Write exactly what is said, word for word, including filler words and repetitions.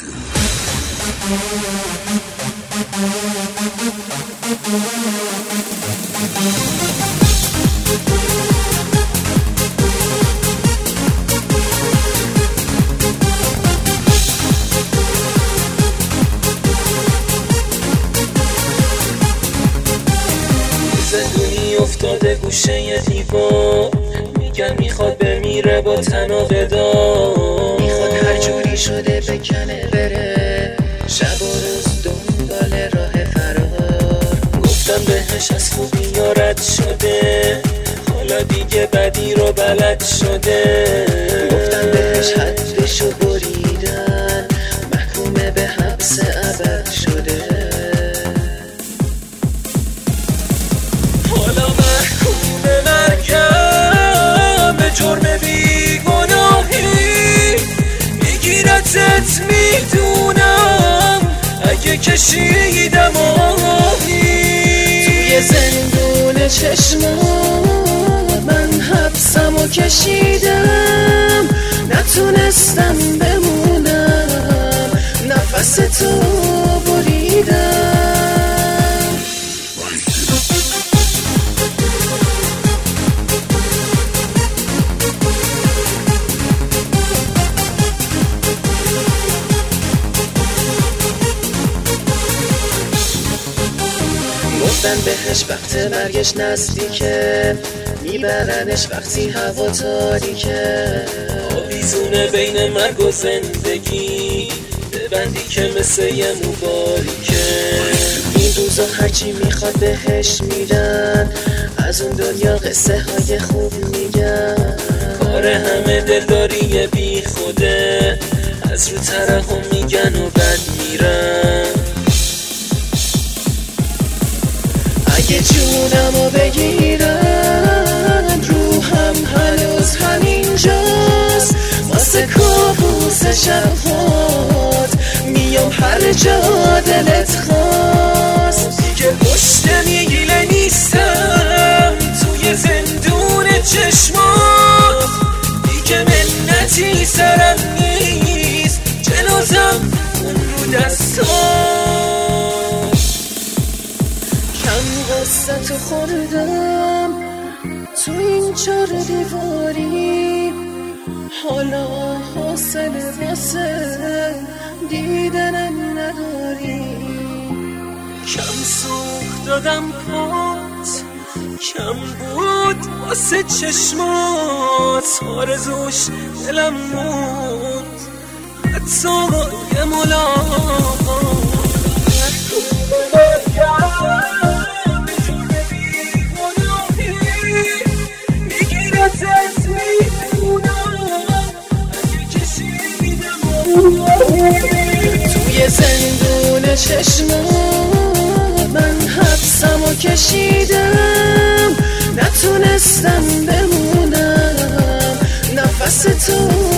زندونی افتاده گوشه دیوار، میگن میخواد بمیره با تناب دار، میخواد هر جوری شده بکنه بره، شب و روز دنبال راه فرار. گفتم بهش از خوبی یارت شده، حالا دیگه بدی رو بلد شده. گفتم بهش حدشو بریدن، محکومه به حبس ابد شده. حالا محکوم به مرگم به جرم بیگناهی، میگیرتت میدونم اگه کشیدم آهی. توی زندون چشمات من حبسمو کشیدم، نتونستم بمونم نفس تو بریدم. گفتن بهش وقت مرگش نزدیکه، میبرنش وقتی هوا تاریکه. آویزونه بین مرگ و زندگی، ببندی که مثل یه مبارکه. این روزا هرچی میخواد بهش میدن، از اون دنیا قصه های خوب میگن. کار همه دلداری بی خوده، از رو ترحم میگن و بد میرن. اگه جونمو بگیرن روحم هنوز همینجاست، واسه کابوس شبهات میام هر جا دلت خواست. دیگه پشت میگیله نیستم توی زندون چشمات، دیگه منتی سرم نیست جنازم اون رو دستات. کم قصه تو خوردم تو این چار دیواری، حالا حوصله واسه دیدنم نداری. کم سوخت دادم پات، کم بود واسه چشمات، آرزوش دلم بود حتی یه ملاقات. توی زندون چشمات من حبسمو کشیدم، نتونستم بمونم نفس تو